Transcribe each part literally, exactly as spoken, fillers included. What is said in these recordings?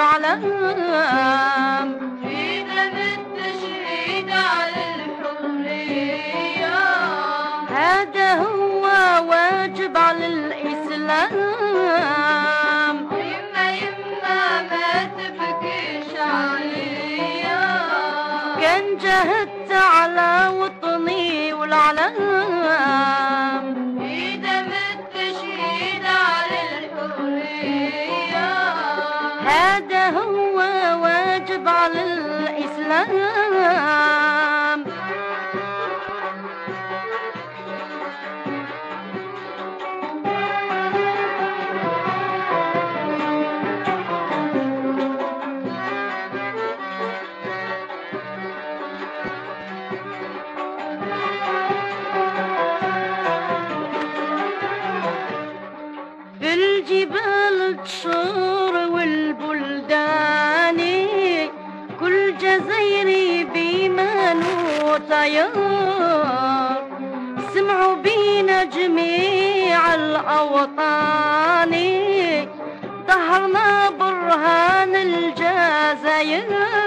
والعلام في دم التشهيد على الحرية، هذا هو واجب على الإسلام. يما يما ما تبكيش عليا، كان جهدت على وطني والعلام في دم التشهيد على الحرية، هذا هو واجب على الإسلام. بالجبال تشور والبلدان كل جزيري بيمان وطيار سمعوا بينا جميع الأوطان ظهرنا برهان الجزائر.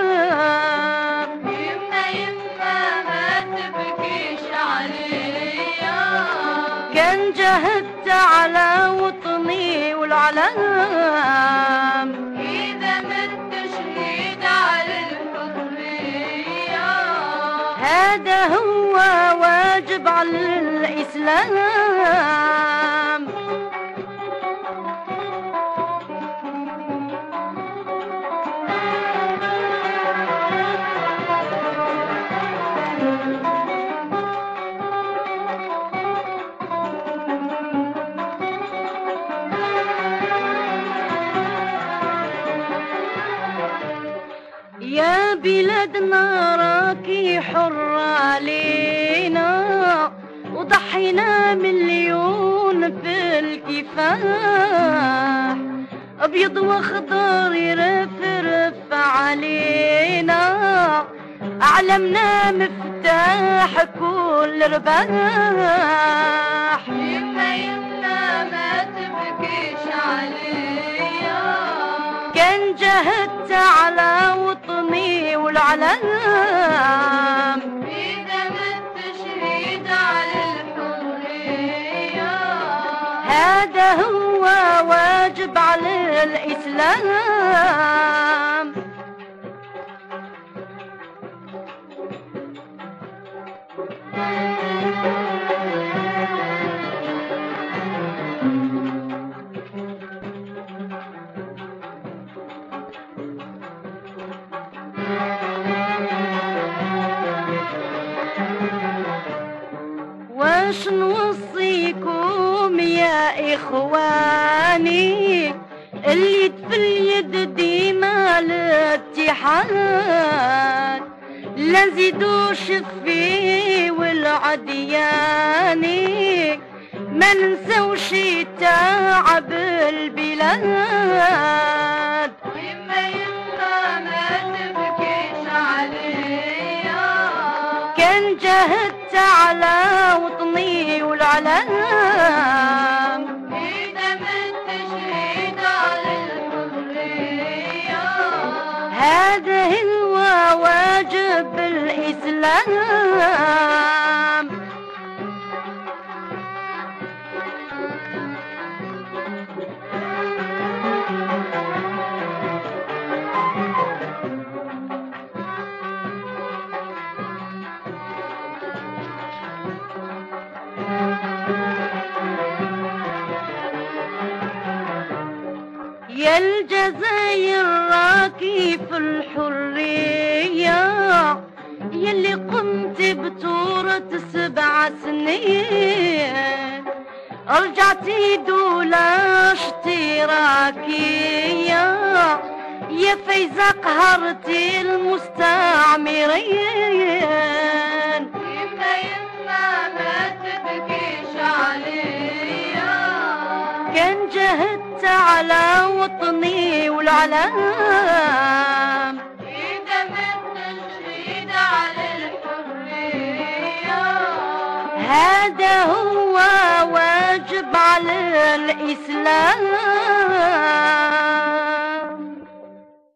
يما يما ما تبكيش عليا، كان جهدت على وطني والعلام إذا ما التشهيد على الحرية، هذا هو واجب على الإسلام. يا بلادنا راكي حرة لينا وضحينا مليون في الكفاح، أبيض واخضر يرفرف علينا أعلمنا مفتاح كل رباح. يما يما ما تبكيش عليا، كان جهدت على وطني والعلام إذا ما التشهيد على الحرية، هذا هو واجب على الإسلام. واش نوصيكم يا إخواني اليد في اليد ديما الاتحاد، لا نزيدوش فيه والعدياني ما ننسوش تعب البلاد. يما يما ما تبكيش عليا، كان جهدت على وطني والعلام إذا ما التشهيد على الحرية، هذا هو واجب الإسلام. يا الجزائر راكي في الحرية، يلي قمت بثورة سبع سنين رجعتي دولة اشتراكية، يا فايزة قهرتي المستعمرين. يما يما ما تبكيش عليا، كان جهدت على وطني والعلام إذا ما التشهيد على الحرية، هذا هو واجب على الإسلام.